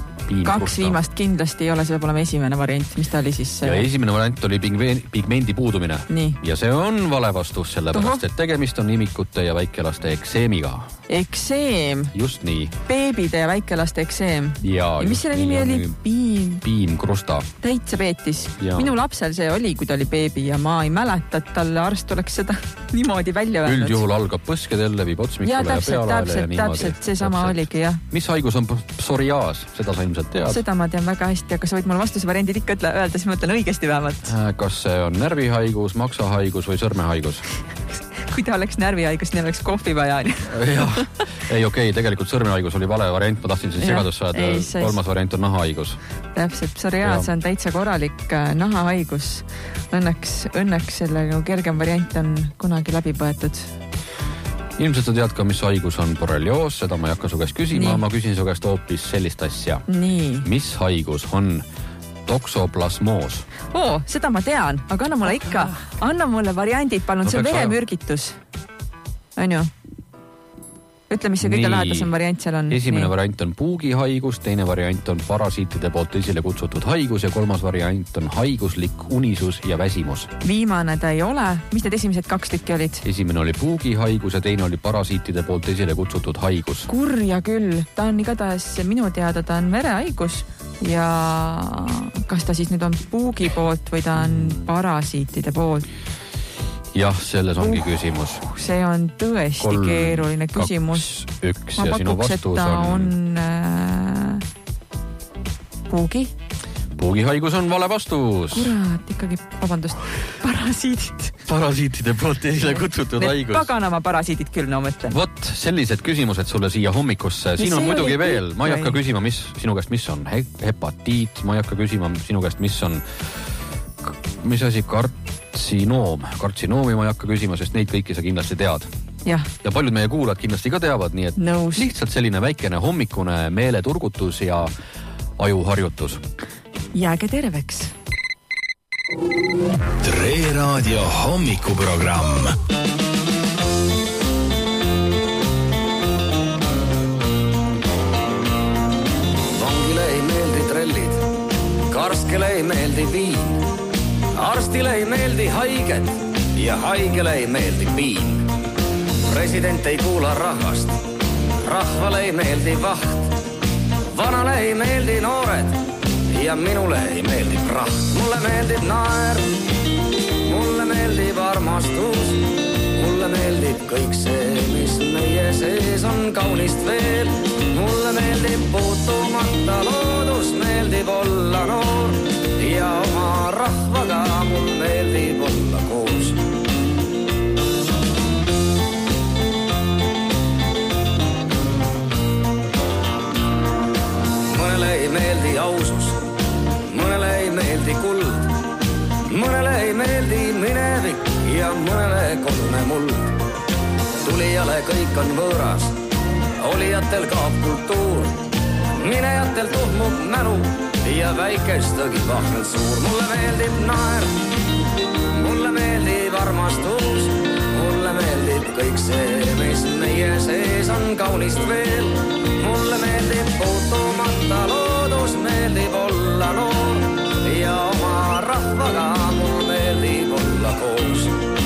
2 viimast kindlasti ei ole, see peab olema esimene variant, mis ta oli siis? Ja esimene variant oli pigmendi puudumine. Nii. Ja see on vale vastus, sellepärast, et tegemist on imikute ja väikelaste ekseemiga. Ekseem? Just nii. Beebide ja väikelaste ekseem. Ja mis selle nimi oli? Piimkrusta. Täitsa peetis. Ja. Minu lapsel see oli, kui ta oli beebi ja ma ei mäleta, et talle arst oleks seda niimoodi välja öelnud. Üldjuhul algab põskedelle, viib otsmikule ja pealaele ja niimoodi. Täpselt, see sama oligi, jah. Mis haigus on psoriaas? Seda sa ilmselt tead. Seda ma tean väga hästi, aga sa võid mulle vastuse variandid ikka öelda, siis ma ütlen õigesti vähemalt. Kas see on närvihaigus, maksahaigus või sõrmehaigus? Kui ta oleks närvihaigus, neil oleks kohvi vaja. Jah. Ei, okei, tegelikult sõrmehaigus oli vale variant, ma tahtsin siis segadus saada. 3. variant on nahahaigus. Täpselt, psoriaas on täitsa korralik nahahaigus. Õnneks selle kergem variant on kunagi läbi põetud. Ilmselt sa tead ka, mis haigus on borrelioos, seda ma ei hakka su käest küsima, ma küsin su käest hoopis sellist asja. Nii. Mis haigus on toksoplasmoos? Seda ma tean, aga anna mulle variandid, palun, see on veremürgitus. On ju? Ütle, mis see kõige lähedasem variant seal on. Esimene variant on puugihaigus, teine variant on parasiitide poolt esile kutsutud haigus ja 3. variant on haiguslik unisus ja väsimus. Viimane ta ei ole. Mis need esimesed 2 tükki olid? Esimene oli puugihaigus ja teine oli parasiitide poolt esile kutsutud haigus. Kurja küll. Ta on igatahes minu teada, ta on verehaigus ja kas ta siis nüüd on puugi poolt või ta on parasiitide poolt? Jah, selles ongi küsimus. See on tõesti keeruline küsimus. 3, 2, 1 ja sinu vastus on puugi. Puugihaigus on vale vastus. Kurat, ikkagi, vabandust, parasiidid. Parasiitide poolt esile kutsutud haigus. Need paganama parasiidid küll, no mõtlen. Vot, sellised küsimused sulle siia hommikusse. Siin on muidugi veel. Ma ei hakka küsima, sinu käest, mis on hepatiit. Ma ei hakka küsima sinu käest, mis asi kartsinoomi ma ei hakka küsima, sest neid kõiki sa kindlasti tead. Ja paljud meie kuulad kindlasti ka teavad, nii et lihtsalt selline väikene hommikune meeleturgutus ja ajuharjutus. Jääge terveks! Tre Raadio hommikuprogramm. Vangile ei meeldi trellid, karskele ei meeldi viin. Arstile ei meeldi haiged ja haigele ei meeldi piin. President ei kuula rahvast, rahvale ei meeldi vaht, vanale ei meeldi noored ja minule ei meeldi praht. Mulle meeldib naer, mulle meeldib armastus, mulle meeldib kõik see, mis meie sees on kaunist veel. Mulle meeldib puutumata loodus, meeldib olla noor ja oma rahvaga mul meeldib olla koos. Mõnele ei meeldi ausus, mõnele ei meeldi kuld, mõnele ei meeldi minevik ja mõnele kodune muld. Tulijale kõik on võõras, olijatel kaob kultuur, minejatel tuhmub mälu ja väikestagi vahvelt suur. Mulle meeldib naer, mulle meeldib armastus, mulle meeldib kõik see, mis meie sees on kaunist veel. Mulle meeldib puutumata loodus, meeldib olla noor ja oma rahvaga mul meeldib olla koos.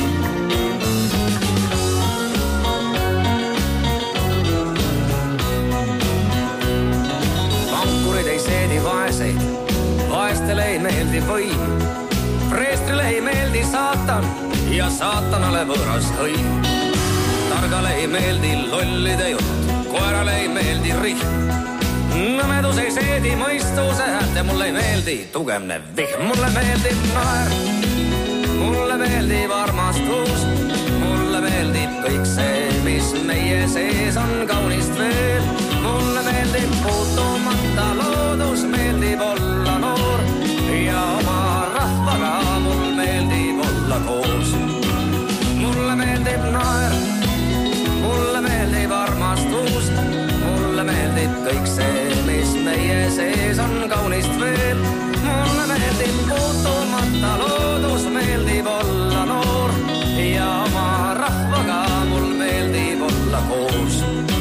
Vankurid ei seedi vaeseid, vaestele ei meeldi võim, preestrile ei meeldi saatan ja saatanale võõras hõim. Targale ei meeldi lollide jutt, koerale ei meeldi rihm, nõmedus ei seedi mõistuse häält ja mulle ei meeldi tugevne vihm. Mulle meeldib naer, mulle meeldib armastus, mulle meeldib kõik see, mis meie sees on kaunist veel. Mulle meeldib puutumata loodus, meeldib olla noor ja oma rahvaga mul meeldib olla koos. Mulle meeldib naer, mulle meeldib armastus, mulle meeldib kõik see, mis meie sees on kaunist veel. Mulle meeldib puutumata loodus, meeldib olla noor ja oma rahvaga mul meeldib olla koos.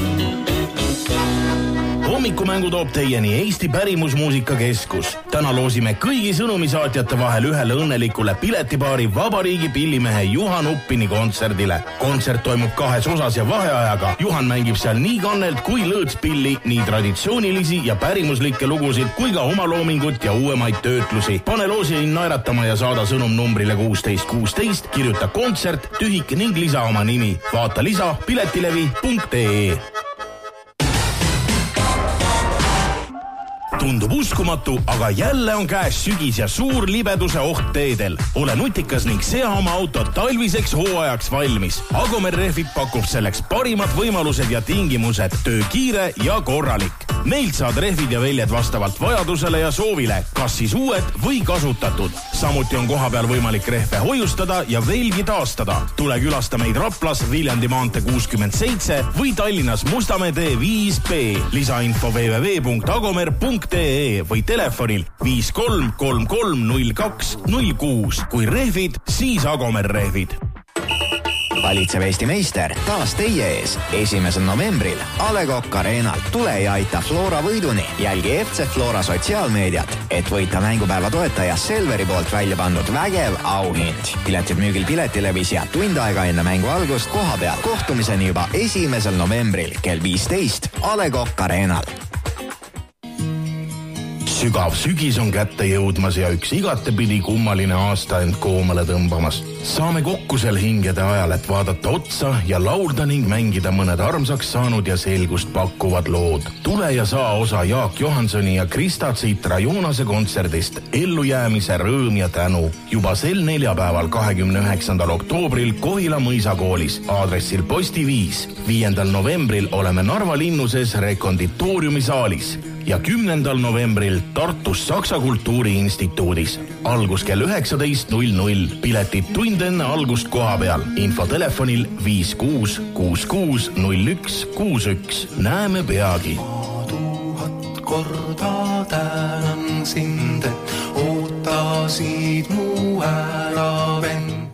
Hommikumängu toob teieni Eesti Pärimusmuusika Keskus. Täna loosime kõigi sõnumisaatjate vahel ühele õnnelikule piletipaari Vabariigi pillimehe Juhan Uppini kontserdile. Kontsert toimub 2 osas ja vaheajaga. Juhan mängib seal nii kannelt kui lõõtspilli, nii traditsioonilisi ja pärimuslikke lugusid kui ka omaloomingut ja uuemaid töötlusi. Pane loosinin naeratama ja saada sõnum numbrile 1616, kirjuta kontsert, tühik ning lisa oma nimi. Vaata lisa piletilevi.ee. Tundub uskumatu, aga jälle on käes sügis ja suur libeduse oht teedel. Ole nutikas ning sea oma auto talviseks hooajaks valmis. Agomer Rehvid pakub selleks parimad võimalused ja tingimused, töö kiire ja korralik. Meilt saad rehvid ja väljed vastavalt vajadusele ja soovile, kas siis uued või kasutatud. Samuti on koha peal võimalik rehve hoiustada ja veelgi taastada. Tule külasta meid Raplas Viljandi maantee 67 või Tallinnas Mustamäe tee 5B. Lisainfo www.agomer.ee või telefonil 53330206. Kui rehvid, siis Agomer Rehvid. Valitsev Eesti meister taas teie ees 1. novembril A. Le Coq Arenal. Tule ja aita Flora võiduni. Jälgi FC Flora sotsiaalmeediat, et võita mängupäeva toetaja Selveri poolt välja pandud vägev auhind. Piletid müügil Piletilevis ja tund aega enne mängu algust koha peal. Kohtumiseni juba 1. novembril kell 15 A. Le Coq Arenal. Sügav sügis on kätte jõudmas ja üks igatepidi kummaline aasta end koomale tõmbamas. Saame kokku sel hingede ajal, et vaadata otsa ja laulda ning mängida mõned armsaks saanud ja selgust pakkuvad lood. Tule ja saa osa Jaak Johansoni ja Krista Citra Joonase kontserdist Ellujäämise rõõm ja tänu. Juba sel neljapäeval 29. oktoobril Kohila mõisakoolis aadressil Posti 5. 5. novembril oleme Narva linnuses Rekonditooriumi saalis ja 10. novembril Tartus Saksa Kultuuriinstituudis. Algus kell 19.00. Piletid tund enne algust koha peal. Info telefonil 56660161. Näeme peagi. 1000 korda tänan sind, et ootasid mu ära vend.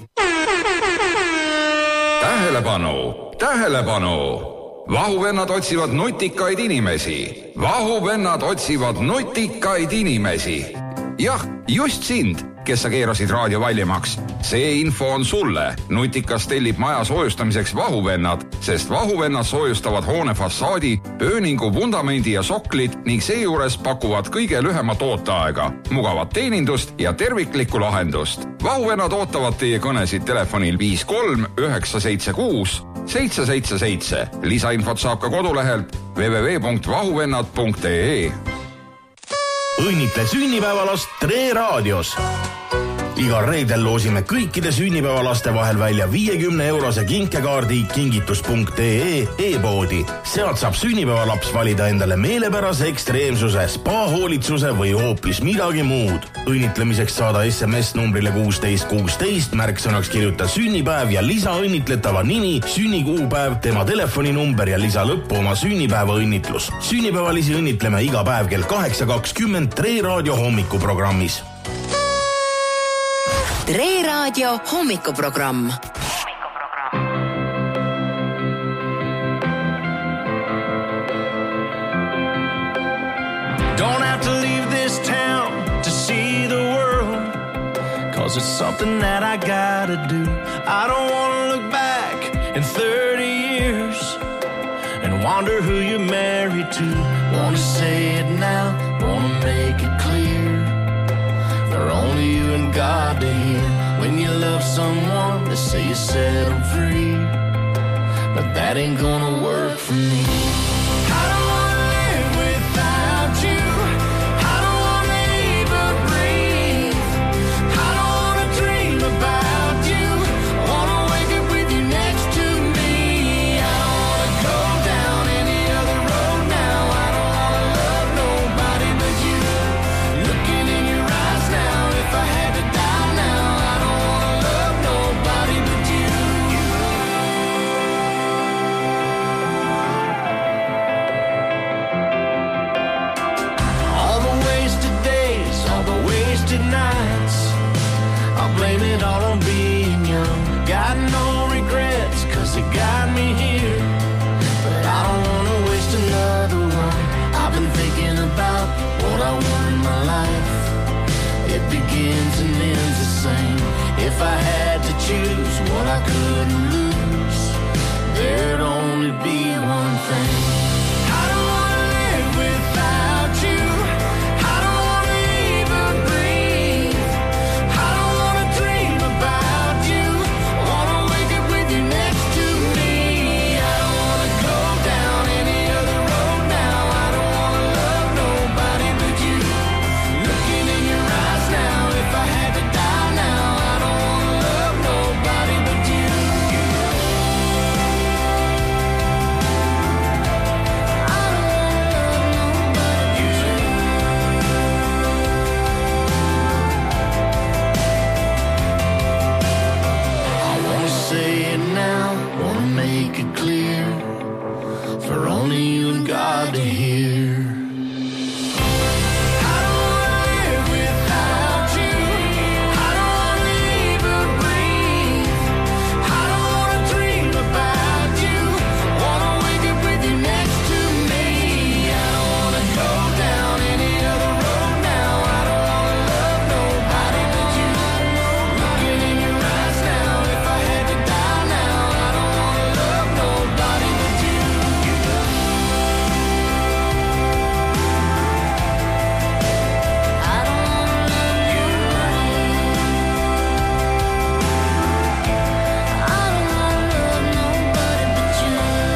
Tähelepanu! Tähelepanu! Vahuvennad otsivad nutikaid inimesi. Vahuvennad otsivad nutikaid inimesi. Jah, just sind. kes sa keerasid raadio valjemaks. See info on sulle. Nutikas tellib maja soojustamiseks vahuvennad, sest vahuvennad soojustavad hoone fassaadi, pööningu, vundamendi ja soklid ning seejuures pakuvad kõige lühemat ooteaega, mugavat teenindust ja terviklikku lahendust. Vahuvennad ootavad teie kõnesid telefonil 53 976 777. Lisainfot saab ka kodulehelt www.vahuvennad.ee. Õnnitle sünnipäevalast Tre Raadios. Igal reedel loosime kõikide sünnipäevalaste vahel välja 50-eurose kinkekaardi kingitus.ee e-poodi. Sealt saab sünnipäevalaps valida endale meelepärase ekstreemsuse, spa-hoolitsuse või hoopis midagi muud. Õnnitlemiseks saada SMS numbrile 1616, märksõnaks kirjuta sünnipäev ja lisa õnnitletava nimi, sünnikuupäev, tema telefoninumber ja lisa lõppu oma sünnipäeva õnnitlus. Sünnipäevalisi õnnitleme iga päev kell 8.20 Tre Raadio hommikuprogrammis. Tre Raadio hommikuprogramm. Don't have to leave this town to see the world, 'cause it's something that I gotta do. I don't want to look back in 30 years and wonder who you're married to. Want to say it now, want to make it clear, for only you and God to hear. When you love someone, they say you set them free, but that ain't gonna work for me. I don't wanna live without you. I don't wanna even breathe. I don't wanna dream about you. I wanna wake up with you next to me. I don't wanna go down any other road now. I don't wanna love nobody but you. Looking in your eyes now, if I had to die now, I don't wanna love nobody but you. All the wasted days, all the wasted nights, I'll blame it all on being young. Got no regrets, 'cause it got me here, but I don't wanna waste another one. I've been thinking about what I want in my life. It begins and ends the same. If I had to choose what I couldn't lose, there'd only be one thing. I don't wanna live without you. I don't wanna even breathe. I don't wanna dream about you. I wanna wake up with you next to me. I don't wanna go down any other road now. I don't wanna love nobody but you. Looking in your eyes now, if I had to die now, I don't wanna love nobody but you. I wanna say it now, wanna make it clear, for only you and God to hear. I don't wanna live without you. I don't wanna even breathe. I don't wanna dream about you. Wanna wake up with you next to me. I don't wanna go down any other road now. I don't wanna love nobody but you. Looking in your eyes now, if I had to die now, I don't wanna love nobody but you. I don't wanna love you. I don't wanna love nobody but you.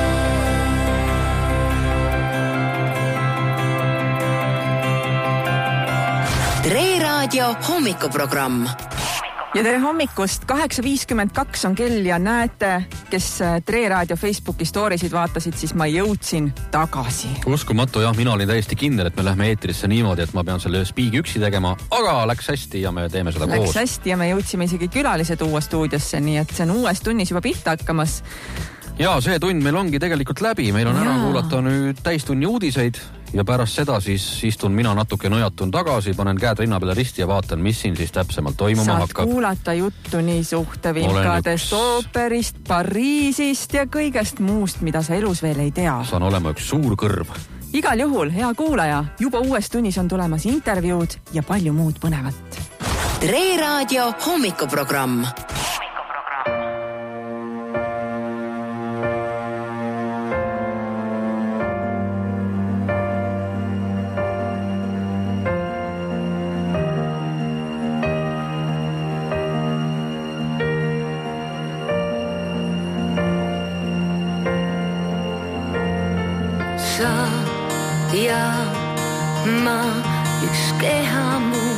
Tre Raadio hommikuprogramm. ja tere hommikust, 8.52 on kell ja näete, kes Tre Raadio Facebooki storysid vaatasid, siis ma jõudsin tagasi. Uskumatu jah, mina olin täiesti kindel, et me lähme eetrisse niimoodi, et ma pean selle spiigi üksi tegema, aga läks hästi ja me teeme seda koos. Läks hästi ja me jõudsime isegi külalised uue stuudiosse, nii et see on uues tunnis juba pihta hakkamas. Ja see tund meil ongi tegelikult läbi, meil on ära kuulata nüüd täistunni uudiseid ja pärast seda siis istun mina natuke nõjatun tagasi, panen käed rinna peale risti ja vaatan, mis siin siis täpsemalt toimuma hakkab. Saad kuulata juttu nii suhtevimkadest, ooperist, Pariisist ja kõigest muust, mida sa elus veel ei tea. Saan olema üks suur kõrv. Igal juhul, hea kuulaja, juba uues tunnis on tulemas intervjuud ja palju muud põnevat. Tre Raadio hommikuprogramm. Sa ja ma üks keha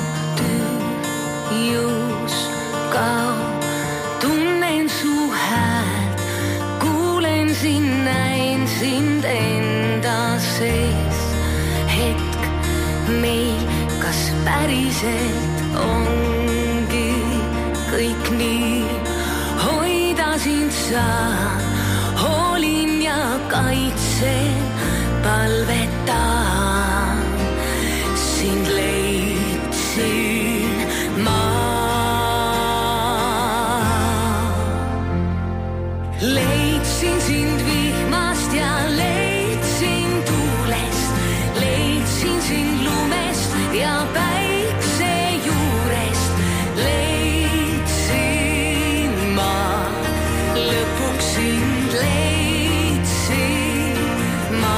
muutus kaob. Tunnen su häält, kuulen sind, näen sind enda sees. Hetk meil, kas päriselt ongi kõik nii? Hoida sind saan, hoolin ja kaitsen. Palvetaan, sind leidsin ma. Leidsin sind vihmast ja leidsin tuulest. Leidsin sind lumest ja päikse juurest. Leidsin ma, lõpuks sind leidsin ma.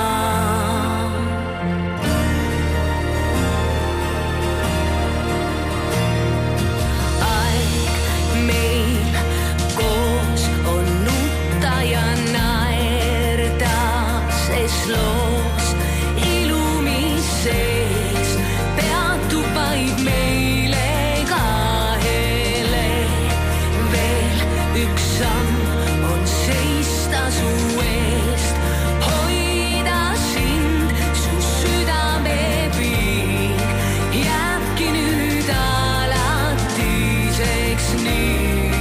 Loos ilumis sees peatub vaid meile kahele. Veel üks samm on seista su eest, hoida sind, su südamepiin jääbki nüüd alatiseks nii.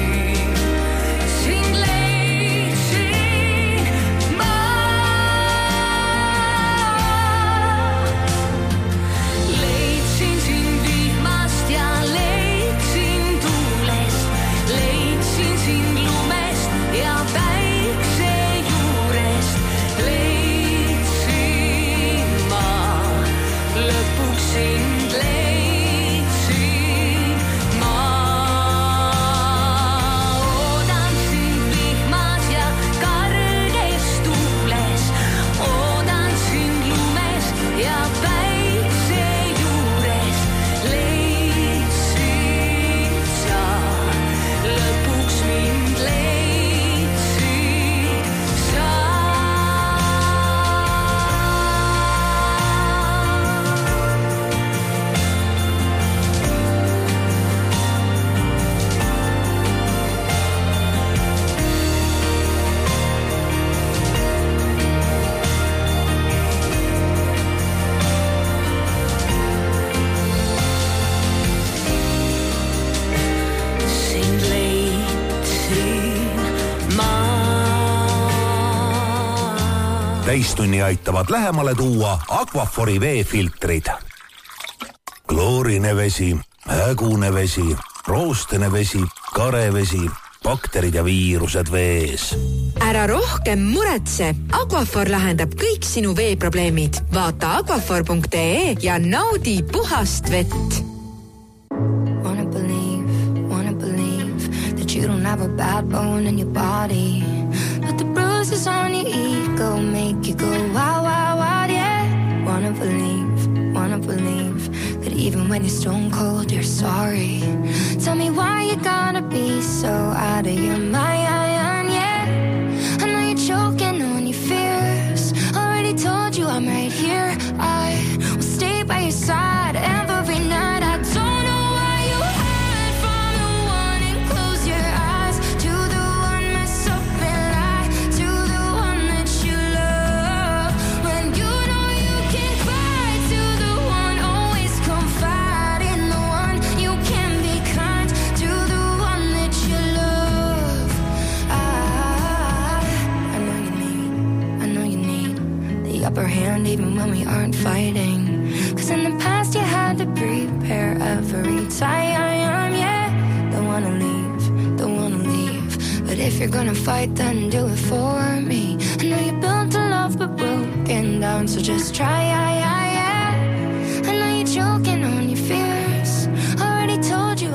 Täistunni aitavad lähemale tuua Aquafori veefiltrid. Kloorine vesi, hägune vesi, roostene vesi, karevesi, bakterid ja viirused vees. Ära rohkem muretse. Aquafor lahendab kõik sinu veeprobleemid. Vaata aquafor.ee ja naudi puhast vett. Wanna believe that you don't have a bad bone in your body. But the bruises on your ego make you go wow, wow, wow, yeah. Wanna believe that even when you're stone cold, you're sorry. Tell me why you gotta be so out of your mind, yeah. I know you're choking on your fears. Already told you I'm right here. I will stay by your side every night. I don't know why you hide from the one and close your eyes to the one mess up and lie to the one that you love. When you know you can cry to the one, always confide in the one. You can be kind to the one that you love. I know you need the upper hand even when we aren't fighting. Cause in the past you had to prepare every time, yeah. Don't wanna leave. But if you're gonna fight, then do it for me. I know you built a love but broken down, so just try, yeah. I know you're choking on your fears. Already told you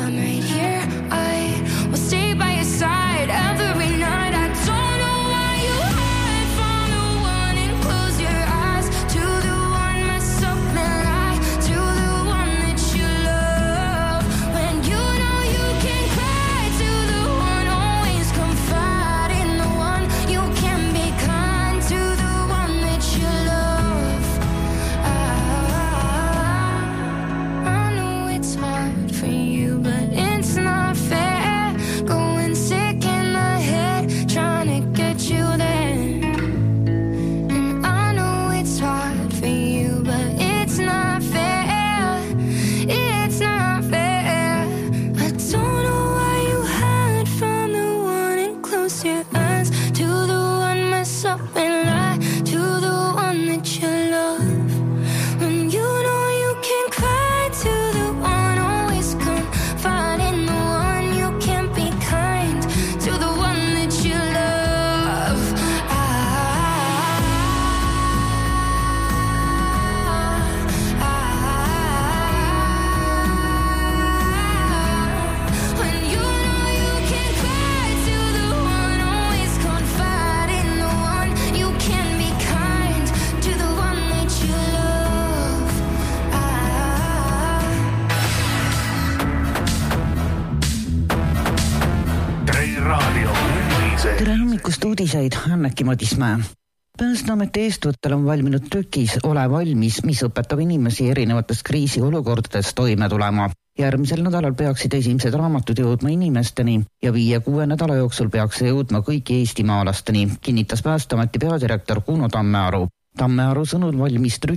Tere hommikust uudiseid, Anneki Madismäe. Päästeameti eestvõttel on valminud trükis Ole valmis, mis õpetab inimesi erinevates kriisiolukordades toime tulema. Järgmisel nädalal peaksid esimesed raamatud jõudma inimesteni ja 5-6 nädala jooksul peaks see jõudma kõigi eestimaalasteni, kinnitas Päästeameti peadirektor Kuno Tammearu. Tammearu sõnul valmis trükk